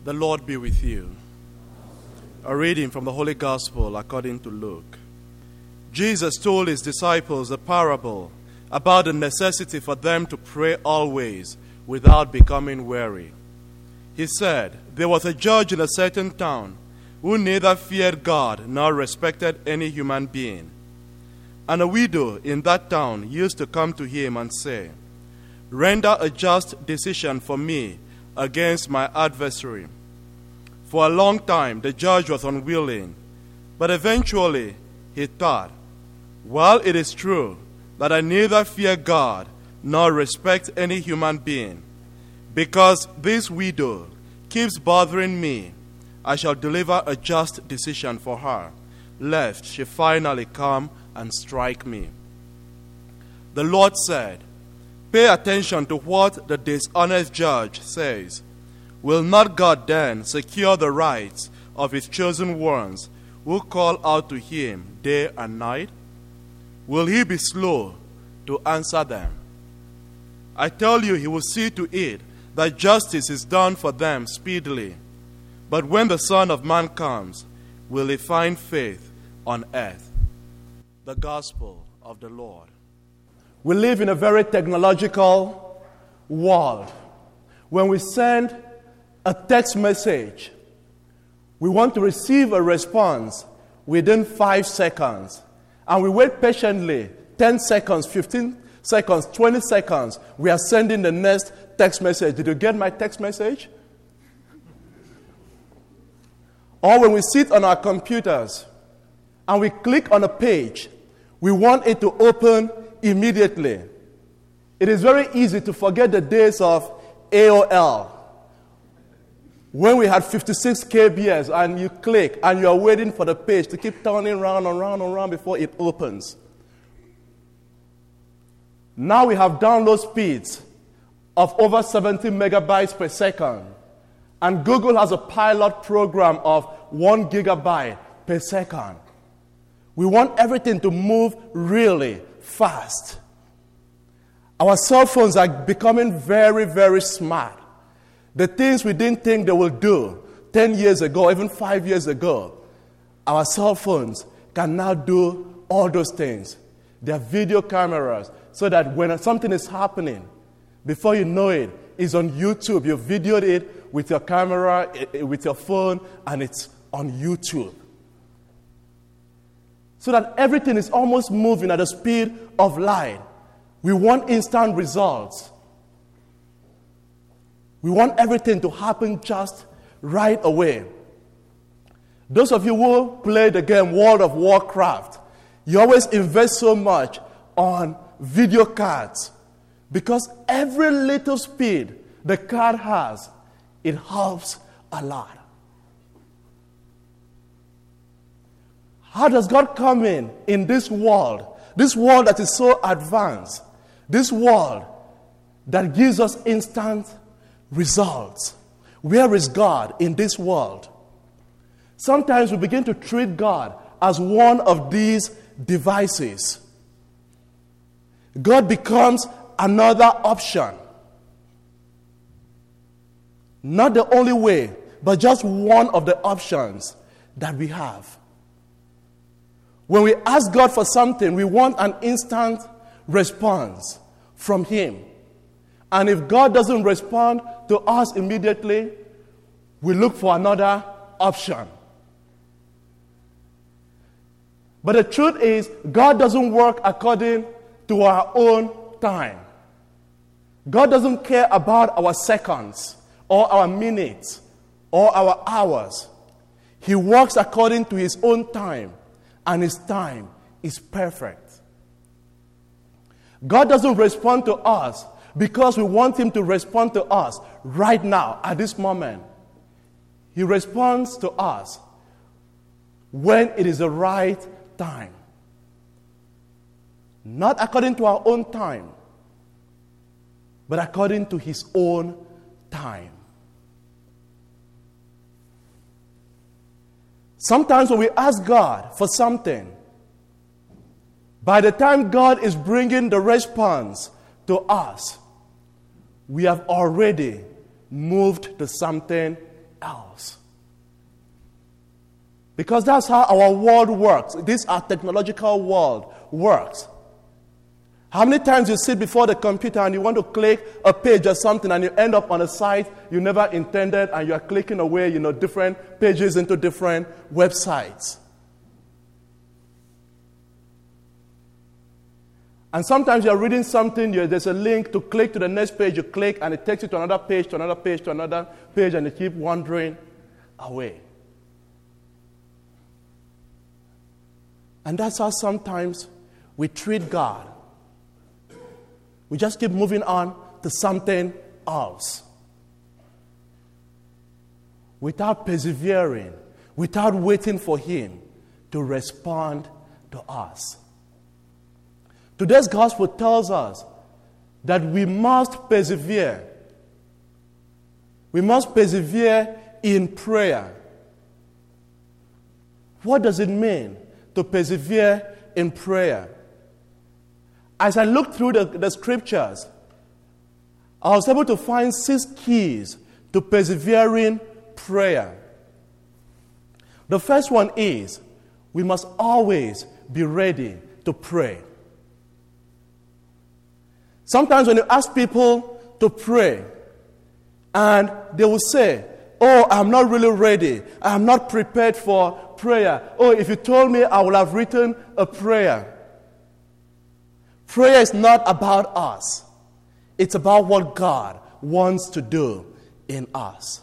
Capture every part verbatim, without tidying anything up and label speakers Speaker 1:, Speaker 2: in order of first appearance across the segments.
Speaker 1: The Lord be with you. A reading from the Holy Gospel according to Luke. Jesus told his disciples a parable about the necessity for them to pray always without becoming weary. He said, there was a judge in a certain town who neither feared God nor respected any human being. And a widow in that town used to come to him and say, render a just decision for me against my adversary. For a long time the judge was unwilling, but eventually he thought, well, it is true that I neither fear God nor respect any human being. Because this widow keeps bothering me, I shall deliver a just decision for her, lest she finally come and strike me. The Lord said, pay attention to what the dishonest judge says. Will not God then secure the rights of his chosen ones who call out to him day and night? Will he be slow to answer them? I tell you, he will see to it that justice is done for them speedily. But when the Son of Man comes, will he find faith on earth? The Gospel of the Lord. We live in a very technological world. When we send a text message, we want to receive a response within five seconds. And we wait patiently, ten seconds, fifteen seconds, twenty seconds. We are sending the next text message. Did you get my text message? Or when we sit on our computers and we click on a page, we want it to open immediately. It is very easy to forget the days of A O L, when we had fifty-six K B S and you click and you're waiting for the page to keep turning round and round and round before it opens. Now we have download speeds of over seventy megabytes per second. And Google has a pilot program of one gigabyte per second. We want everything to move really fast. Our cell phones are becoming very, very smart. The things we didn't think they will do ten years ago, even five years ago, our cell phones can now do all those things. They are video cameras, so that when something is happening, before you know it, it's on YouTube. You videoed it with your camera, with your phone, and it's on YouTube. So that everything is almost moving at the speed of light. We want instant results. We want everything to happen just right away. Those of you who play the game World of Warcraft, you always invest so much on video cards because every little speed the card has, it helps a lot. How does God come in in this world, this world that is so advanced, this world that gives us instant results? Where is God in this world? Sometimes we begin to treat God as one of these devices. God becomes another option. Not the only way, but just one of the options that we have. When we ask God for something, we want an instant response from Him. And if God doesn't respond to us immediately, we look for another option. But the truth is, God doesn't work according to our own time. God doesn't care about our seconds or our minutes or our hours. He works according to His own time, and His time is perfect. God doesn't respond to us because we want Him to respond to us right now, at this moment. He responds to us when it is the right time. Not according to our own time, but according to His own time. Sometimes when we ask God for something, by the time God is bringing the response to us, we have already moved to something else. Because that's how our world works. This our technological world works. How many times you sit before the computer and you want to click a page or something and you end up on a site you never intended and you are clicking away, you know, different pages into different websites. And sometimes you're reading something, you, there's a link to click to the next page, you click and it takes you to another page, to another page, to another page, and you keep wandering away. And that's how sometimes we treat God. We just keep moving on to something else. Without persevering, without waiting for Him to respond to us. Today's gospel tells us that we must persevere. We must persevere in prayer. What does it mean to persevere in prayer? As I looked through the, the scriptures, I was able to find six keys to persevering prayer. The first one is, we must always be ready to pray. Sometimes when you ask people to pray, and they will say, oh, I'm not really ready. I'm not prepared for prayer. Oh, if you told me, I would have written a prayer. Prayer is not about us. It's about what God wants to do in us.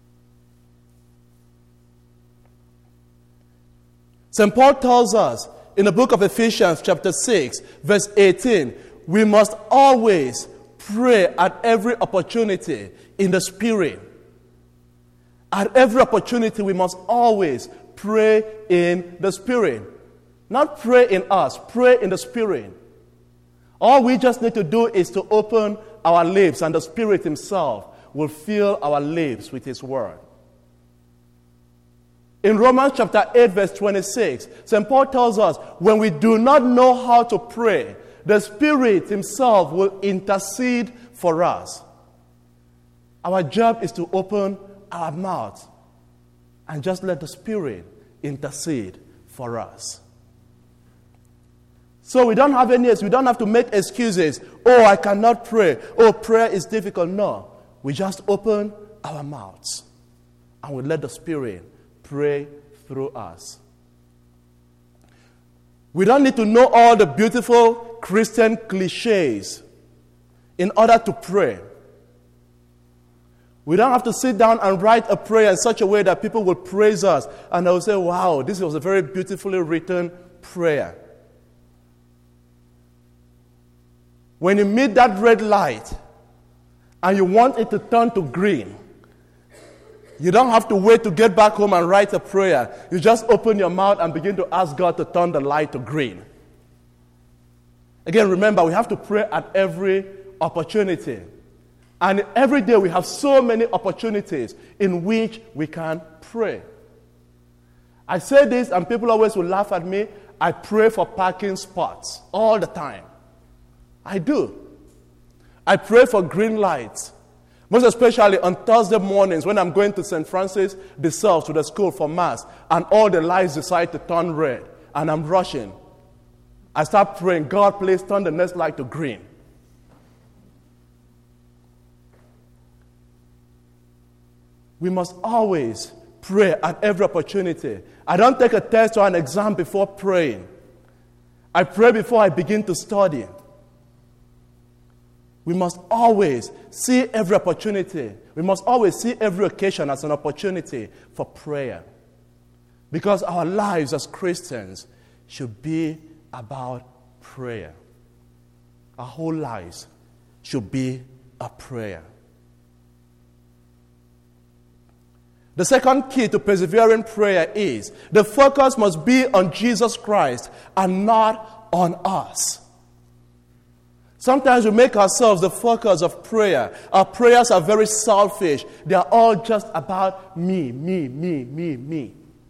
Speaker 1: Saint Paul tells us in the book of Ephesians chapter six, verse eighteen, we must always pray at every opportunity in the Spirit. At every opportunity, we must always pray in the Spirit. Not pray in us, pray in the Spirit. All we just need to do is to open our lips, and the Spirit Himself will fill our lips with His Word. In Romans chapter eight, verse twenty-six, Saint Paul tells us, when we do not know how to pray, the Spirit Himself will intercede for us. Our job is to open our mouths and just let the Spirit intercede for us. So we don't have any, we don't have to make excuses. Oh, I cannot pray. Oh, prayer is difficult. No. We just open our mouths and we let the Spirit pray through us. We don't need to know all the beautiful Christian cliches in order to pray. We don't have to sit down and write a prayer in such a way that people will praise us and they will say, wow, this was a very beautifully written prayer. When you meet that red light and you want it to turn to green, you don't have to wait to get back home and write a prayer. You just open your mouth and begin to ask God to turn the light to green. Again, remember, we have to pray at every opportunity. And every day we have so many opportunities in which we can pray. I say this and people always will laugh at me. I pray for parking spots all the time. I do. I pray for green lights. Most especially on Thursday mornings when I'm going to Saint Francis de Sales to the school for Mass and all the lights decide to turn red and I'm rushing. I start praying, God, please turn the next light to green. We must always pray at every opportunity. I don't take a test or an exam before praying. I pray before I begin to study. We must always see every opportunity. We must always see every occasion as an opportunity for prayer. Because our lives as Christians should be about prayer. Our whole lives should be a prayer. The second key to persevering prayer is the focus must be on Jesus Christ and not on us. Sometimes we make ourselves the focus of prayer. Our prayers are very selfish. They are all just about me, me, me, me, me.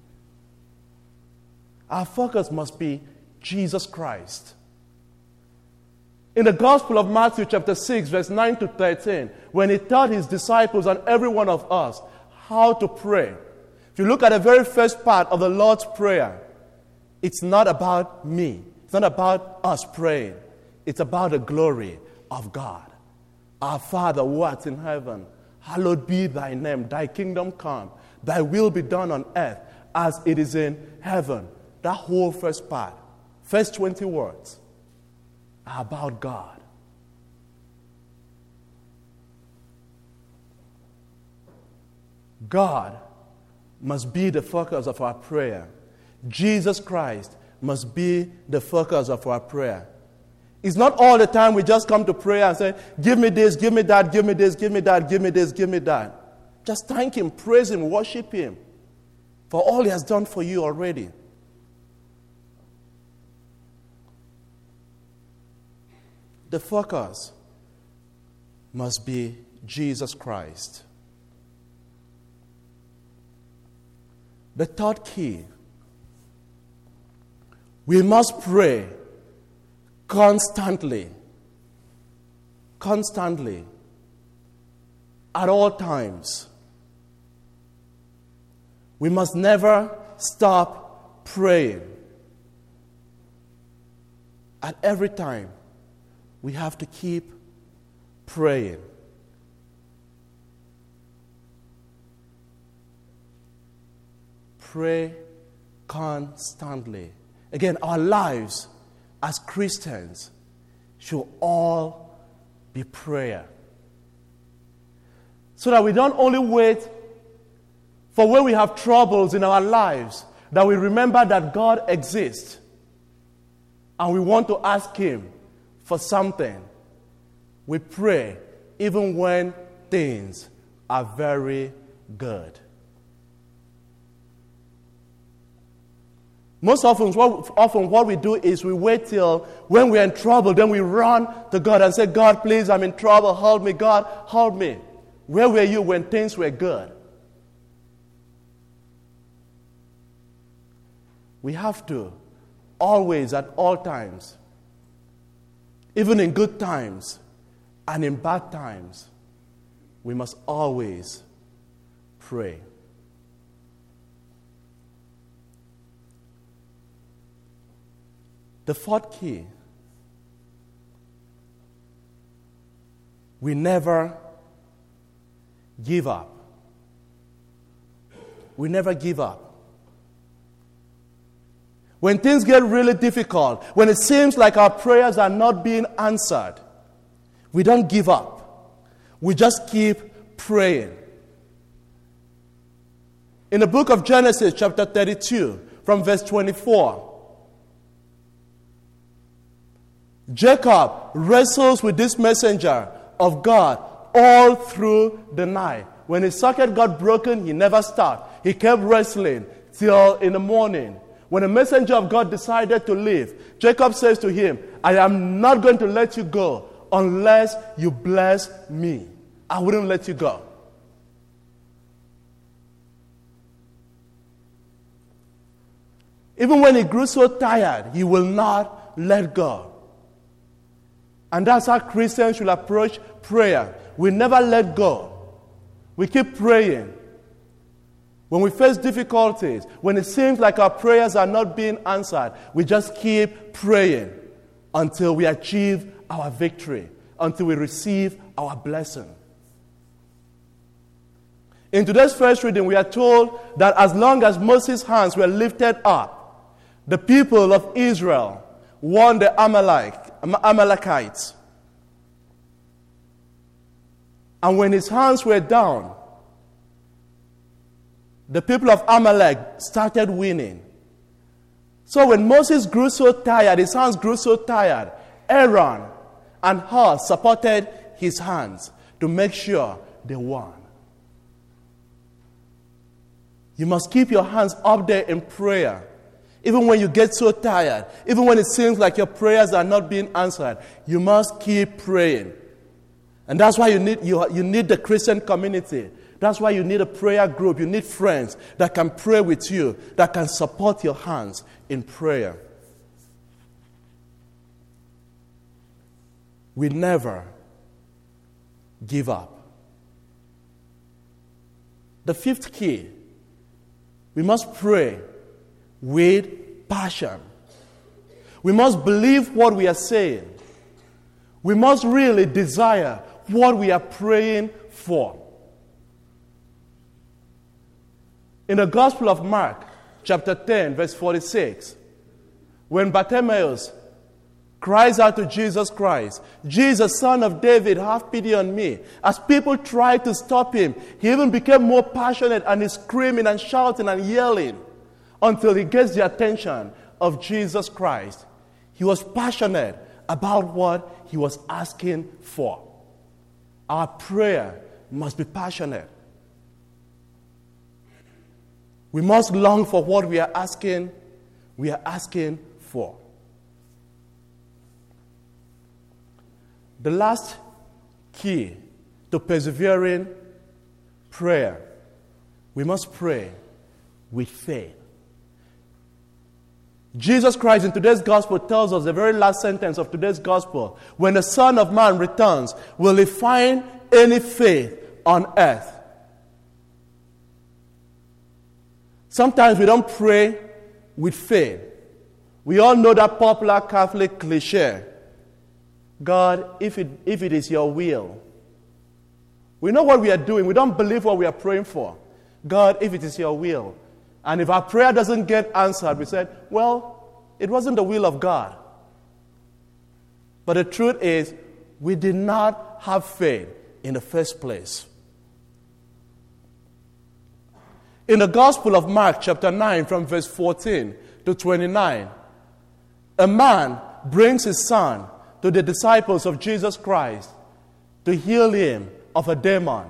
Speaker 1: Our focus must be Jesus Christ. In the Gospel of Matthew chapter six, verse nine to thirteen, when He taught His disciples and every one of us how to pray. If you look at the very first part of the Lord's Prayer, it's not about me. It's not about us praying. It's about the glory of God. Our Father who art in heaven, hallowed be thy name. Thy kingdom come. Thy will be done on earth as it is in heaven. That whole first part, first twenty words, are about God. God must be the focus of our prayer. Jesus Christ must be the focus of our prayer. It's not all the time we just come to prayer and say, give me this, give me that, give me this, give me that, give me this, give me that. Just thank Him, praise Him, worship Him for all He has done for you already. The focus must be Jesus Christ. The third key, we must pray constantly. Constantly. At all times. We must never stop praying. At every time, we have to keep praying. Pray constantly. Again, our lives as Christians should all be prayer. So that we don't only wait for when we have troubles in our lives, that we remember that God exists and we want to ask Him for something. We pray even when things are very good. Most often what, often what we do is we wait till when we're in trouble, then we run to God and say, God, please, I'm in trouble, help me, God, help me. Where were you when things were good? We have to, always, at all times, even in good times and in bad times, we must always pray. The fourth key, we never give up. We never give up. When things get really difficult, when it seems like our prayers are not being answered, we don't give up. We just keep praying. In the book of Genesis, chapter thirty-two, from verse twenty-four, Jacob wrestles with this messenger of God all through the night. When his socket got broken, he never stopped. He kept wrestling till in the morning. When the messenger of God decided to leave, Jacob says to him, I am not going to let you go unless you bless me. I wouldn't let you go. Even when he grew so tired, he will not let go. And that's how Christians should approach prayer. We never let go. We keep praying. When we face difficulties, when it seems like our prayers are not being answered, we just keep praying until we achieve our victory, until we receive our blessing. In today's first reading, we are told that as long as Moses' hands were lifted up, the people of Israel won the Amalek, Amalekites. And when his hands were down, the people of Amalek started winning. So when Moses grew so tired, his hands grew so tired, Aaron and Hur supported his hands to make sure they won. You must keep your hands up there in prayer. Even when you get so tired, even when it seems like your prayers are not being answered, you must keep praying. And that's why you need, you, you need the Christian community. That's why you need a prayer group. You need friends that can pray with you, that can support your hands in prayer. We never give up.
Speaker 2: The fifth key, we must pray with passion. We must believe what we are saying. We must really desire what we are praying for. In the Gospel of Mark, chapter ten, verse forty-six, when Bartimaeus cries out to Jesus Christ, "Jesus, Son of David, have pity on me." As people tried to stop him, he even became more passionate and he's screaming and shouting and yelling until he gets the attention of Jesus Christ. He was passionate about what he was asking for. Our prayer must be passionate. We must long for what we are asking, we are asking for. The last key to persevering prayer, we must pray with faith. Jesus Christ in today's gospel tells us, the very last sentence of today's gospel, when the Son of Man returns, will he find any faith on earth? Sometimes we don't pray with faith. We all know that popular Catholic cliche, God, if it, if it is your will. We know what we are doing. We don't believe what we are praying for. God, if it is your will. And if our prayer doesn't get answered, we said, well, it wasn't the will of God. But the truth is, we did not have faith in the first place. In the Gospel of Mark, chapter nine, from verse fourteen to twenty-nine, a man brings his son to the disciples of Jesus Christ to heal him of a demon.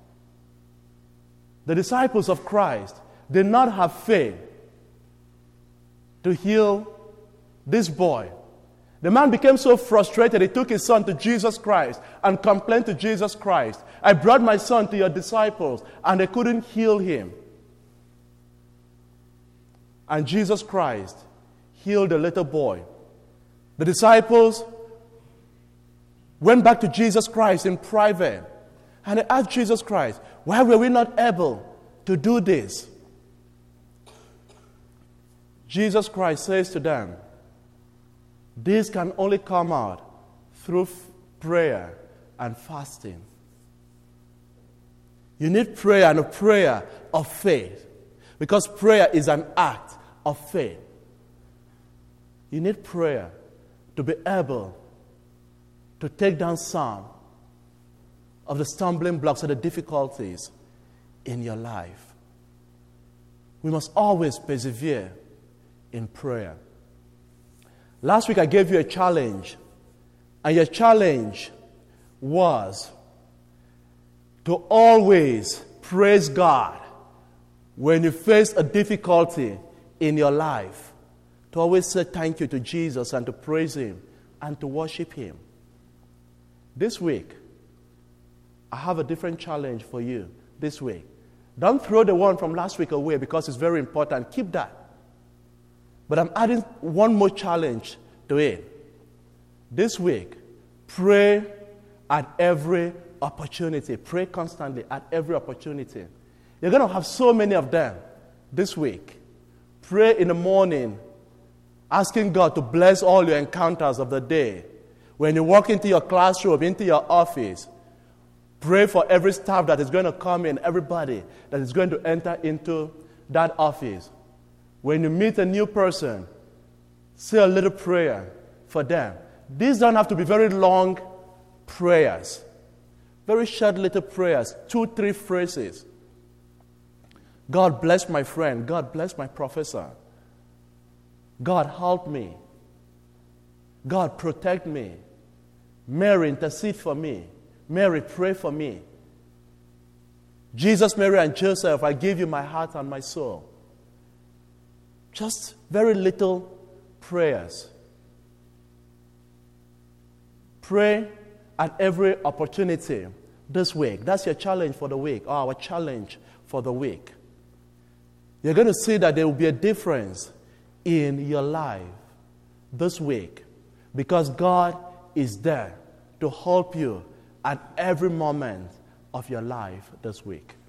Speaker 2: The disciples of Christ did not have faith to heal this boy. The man became so frustrated, he took his son to Jesus Christ and complained to Jesus Christ, "I brought my son to your disciples and they couldn't heal him." And Jesus Christ healed the little boy. The disciples went back to Jesus Christ in private and they asked Jesus Christ, "Why were we not able to do this?" Jesus Christ says to them, "This can only come out through f- prayer and fasting." You need prayer, and a prayer of faith, because prayer is an act of faith. You need prayer to be able to take down some of the stumbling blocks or the difficulties in your life. We must always persevere in prayer. Last week I gave you a challenge, and your challenge was to always praise God when you face a difficulty in your life. To always say thank you to Jesus and to praise Him and to worship Him. This week, I have a different challenge for you this week. Don't throw the one from last week away because it's very important. Keep that. But I'm adding one more challenge to it. This week, pray at every opportunity. Pray constantly at every opportunity. You're going to have so many of them this week. Pray in the morning, asking God to bless all your encounters of the day. When you walk into your classroom, into your office, pray for every staff that is going to come in, everybody that is going to enter into that office. When you meet a new person, say a little prayer for them. These don't have to be very long prayers. Very short little prayers, two, three phrases. God bless my friend. God bless my professor. God help me. God protect me. Mary intercede for me. Mary pray for me. Jesus, Mary, and Joseph, I give you my heart and my soul. Just very little prayers. Pray at every opportunity this week. That's your challenge for the week, or our challenge for the week. You're going to see that there will be a difference in your life this week because God is there to help you at every moment of your life this week.